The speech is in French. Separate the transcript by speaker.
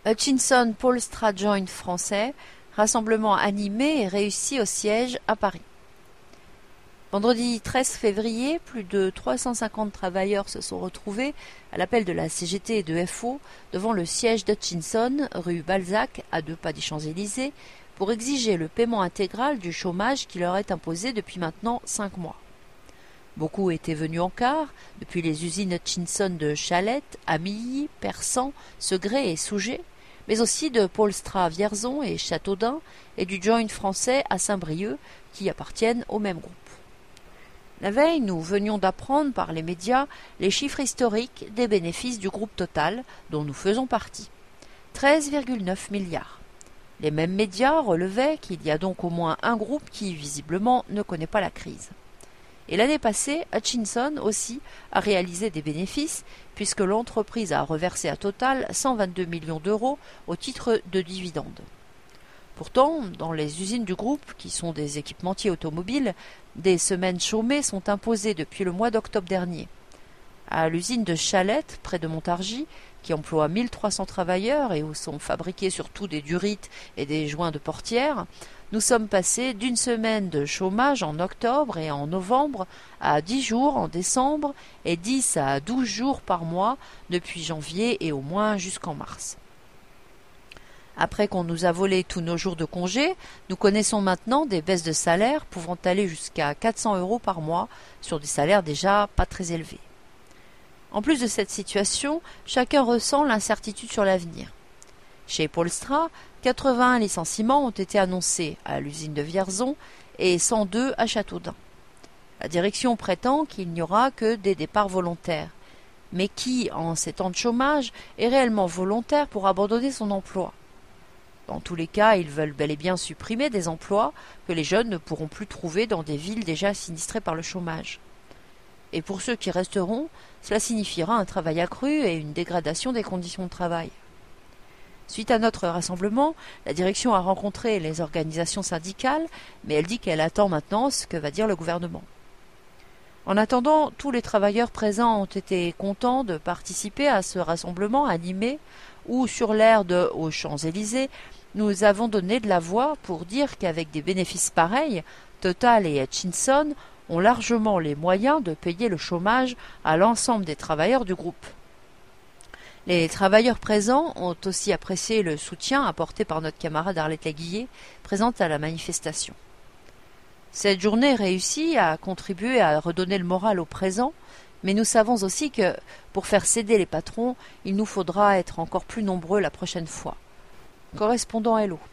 Speaker 1: Hutchison Polstra Joint français, rassemblement animé et réussi au siège à Paris. Vendredi 13 février, plus de 350 travailleurs se sont retrouvés, à l'appel de la CGT et de FO, devant le siège d'Hutchison, rue Balzac, à 2 pas des Champs-Élysées, pour exiger le paiement intégral du chômage qui leur est imposé depuis maintenant 5 mois. Beaucoup étaient venus en car, depuis les usines Hutchison de Chalette, Amilly, Persan, Segré et Souget, mais aussi de Polstra Vierzon et Châteaudun, et du Joint français à Saint-Brieuc, qui appartiennent au même groupe. La veille, nous venions d'apprendre par les médias les chiffres historiques des bénéfices du groupe Total, dont nous faisons partie. 13,9 milliards. Les mêmes médias relevaient qu'il y a donc au moins un groupe qui, visiblement, ne connaît pas la crise. Et l'année passée, Hutchison aussi a réalisé des bénéfices, puisque l'entreprise a reversé à Total 122 millions d'euros au titre de dividendes. Pourtant, dans les usines du groupe, qui sont des équipementiers automobiles, des semaines chômées sont imposées depuis le mois d'octobre dernier. À l'usine de Chalette, près de Montargis, qui emploie 1300 travailleurs et où sont fabriqués surtout des durites et des joints de portière, nous sommes passés d'une semaine de chômage en octobre et en novembre à 10 jours en décembre et 10 à 12 jours par mois depuis janvier et au moins jusqu'en mars. Après qu'on nous a volé tous nos jours de congé, nous connaissons maintenant des baisses de salaire pouvant aller jusqu'à 400 € par mois sur des salaires déjà pas très élevés. En plus de cette situation, chacun ressent l'incertitude sur l'avenir. Chez Polstra, 80 licenciements ont été annoncés à l'usine de Vierzon et 102 à Châteaudun. La direction prétend qu'il n'y aura que des départs volontaires. Mais qui, en ces temps de chômage, est réellement volontaire pour abandonner son emploi ? Dans tous les cas, ils veulent bel et bien supprimer des emplois que les jeunes ne pourront plus trouver dans des villes déjà sinistrées par le chômage. Et pour ceux qui resteront, cela signifiera un travail accru et une dégradation des conditions de travail. Suite à notre rassemblement, la direction a rencontré les organisations syndicales, mais elle dit qu'elle attend maintenant ce que va dire le gouvernement. En attendant, tous les travailleurs présents ont été contents de participer à ce rassemblement animé où, sur l'aire de aux Champs-Élysées, nous avons donné de la voix pour dire qu'avec des bénéfices pareils, Total et Hutchison ont largement les moyens de payer le chômage à l'ensemble des travailleurs du groupe. Les travailleurs présents ont aussi apprécié le soutien apporté par notre camarade Arlette Laguillet, présente à la manifestation. Cette journée réussie a contribué à redonner le moral au présent, mais nous savons aussi que, pour faire céder les patrons, il nous faudra être encore plus nombreux la prochaine fois. Correspondant Hello.